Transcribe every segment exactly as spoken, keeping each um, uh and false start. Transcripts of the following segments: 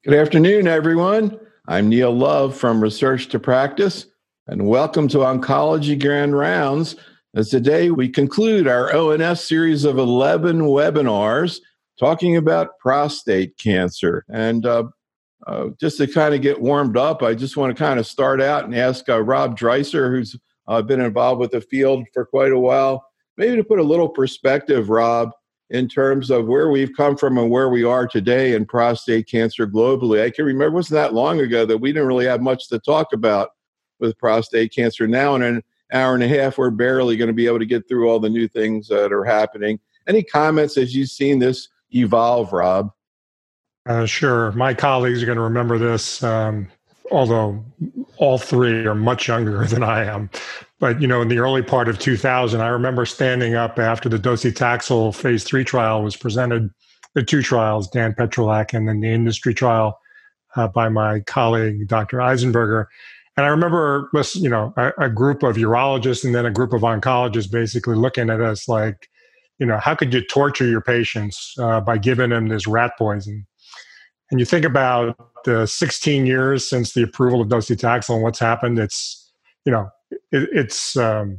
Good afternoon, everyone. I'm Neil Love from Research to Practice, and welcome to Oncology Grand Rounds. As today we conclude our O N S series of eleven webinars talking about prostate cancer. And uh, uh, just to kind of get warmed up, I just want to kind of start out and ask uh, Rob Dreiser, who's uh, been involved with the field for quite a while, maybe to put a little perspective, Rob, in terms of where we've come from and where we are today in prostate cancer globally. I can remember, it wasn't that long ago that we didn't really have much to talk about with prostate cancer. Now in an hour and a half, we're barely going to be able to get through all the new things that are happening. Any comments as you've seen this evolve, Rob? Uh, sure. My colleagues are going to remember this, um, although all three are much younger than I am. But, you know, in the early part of two thousand, I remember standing up after the docetaxel phase three trial was presented, the two trials, Dan Petrolak, and then the industry trial uh, by my colleague, Doctor Eisenberger. And I remember, you know, a, a group of urologists and then a group of oncologists basically looking at us like, you know, how could you torture your patients uh, by giving them this rat poison? And you think about the sixteen years since the approval of docetaxel and what's happened, it's, you know, it, it's um,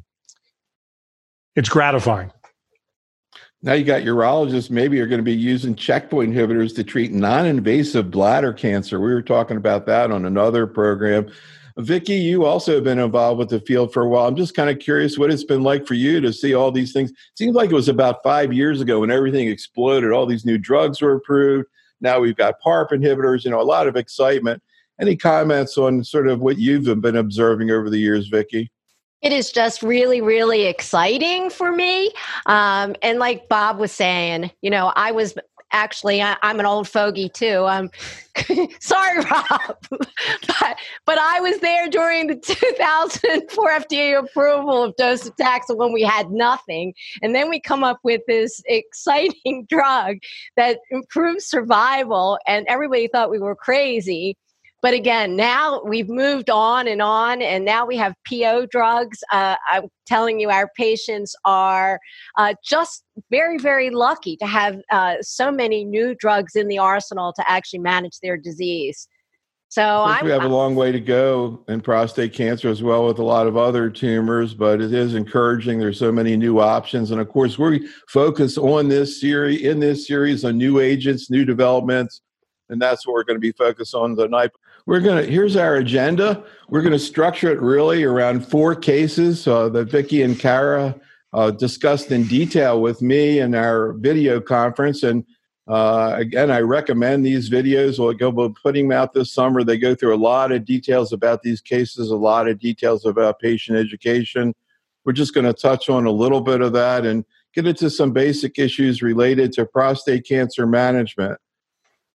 it's gratifying. Now you got urologists maybe are going to be using checkpoint inhibitors to treat non-invasive bladder cancer. We were talking about that on another program. Vicki, you also have been involved with the field for a while. I'm just kind of curious what it's been like for you to see all these things. It seems like it was about five years ago when everything exploded. All these new drugs were approved. Now we've got PARP inhibitors, you know, a lot of excitement. Any comments on sort of what you've been observing over the years, Vicki? It is just really, really exciting for me. Um, and like Bob was saying, you know, I was actually, I, I'm an old fogey too. Um, sorry, Rob, but, but I was there during the two thousand four F D A approval of docetaxel when we had nothing. And then we come up with this exciting drug that improves survival, and everybody thought we were crazy. But again, now we've moved on and on, and now we have P O drugs. Uh, I'm telling you, our patients are uh, just very, very lucky to have uh, so many new drugs in the arsenal to actually manage their disease. So I we have a long way to go in prostate cancer as well with a lot of other tumors, but it is encouraging. There's so many new options. And of course, we focus on this series, in this series on new agents, new developments. And that's what we're going to be focused on tonight. We're going to, here's our agenda. We're going to structure it really around four cases uh, that Vicki and Kara uh, discussed in detail with me in our video conference. And uh, again, I recommend these videos. We'll go we'll putting them out this summer. They go through a lot of details about these cases, a lot of details about patient education. We're just going to touch on a little bit of that and get into some basic issues related to prostate cancer management.